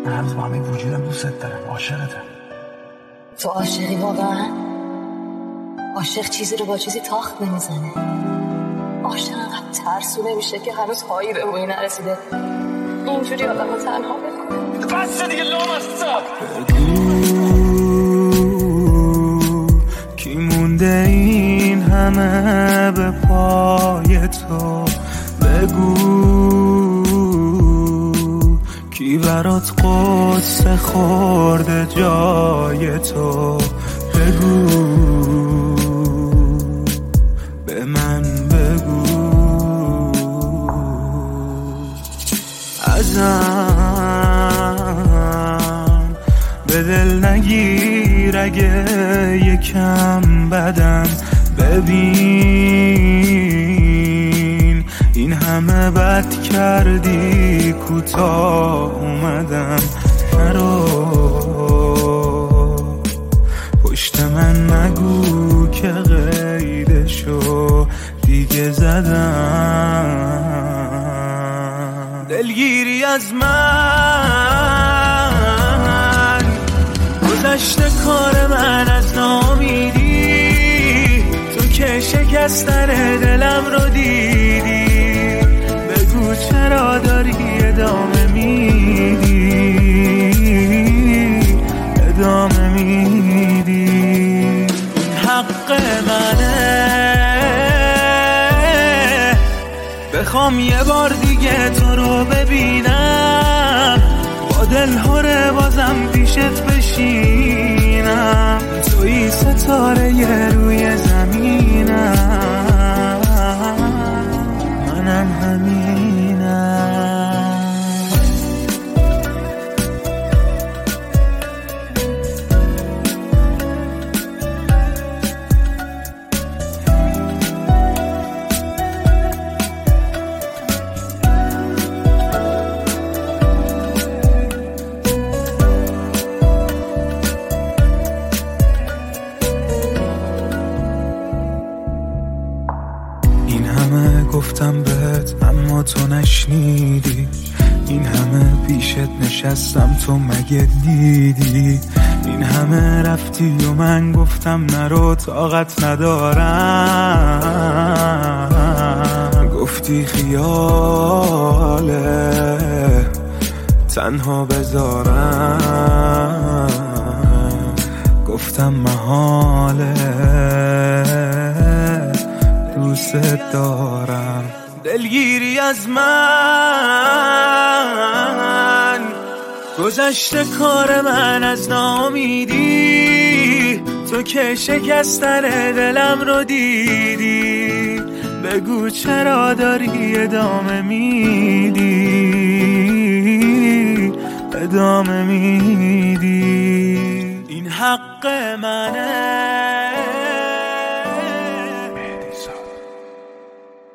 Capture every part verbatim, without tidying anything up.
من هنوز با همه وجودم دوستت دارم، عاشقتم. تو عاشقی واقعا؟ عاشق چیزی رو با چیزی تاخت نمیزنه. عاشق انقدر ترسو نمیشه که هنوز پایی به اوی نرسیده اینجوری آدم رو تنها بکنه. بس دیگه لامصب. کی مونده این همه به پای تو؟ بگو کی برات قصه خورده جای تو؟ بگو به من بگو. ازم به دل نگیر اگه یکم بدم. ببین این همه بد کردی کوتاه اومدم. نرو پشت من نگو که قیدشو دیگه زدم. دلگیری از من گذشته کار من از نامیدی. تو که شکستن دلم رو دیدی. بگو چرا داری ادامه میدی؟ ادامه میدی. حق منه بخوام یه بار دیگه تو رو ببینم. با دل هره بازم پیشت بشینم. توی ستاره یه روی زمینم. منم همینم. گفتم بهت اما تو نشنیدی. این همه پیشت نشستم تو مگه دیدی؟ این همه رفتی و من گفتم نرو طاقت ندارم. گفتی خیاله تنها بذارم. گفتم محاله دوست دارم. دلگیری از من گذشته کار من از نامیدی. تو که شکستن دلم رو دیدی. بگو چرا داری ادامه میدی؟ ادامه میدی. این حق منه.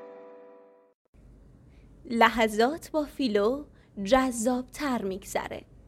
لحظات با فیلو جذاب تر میگذره.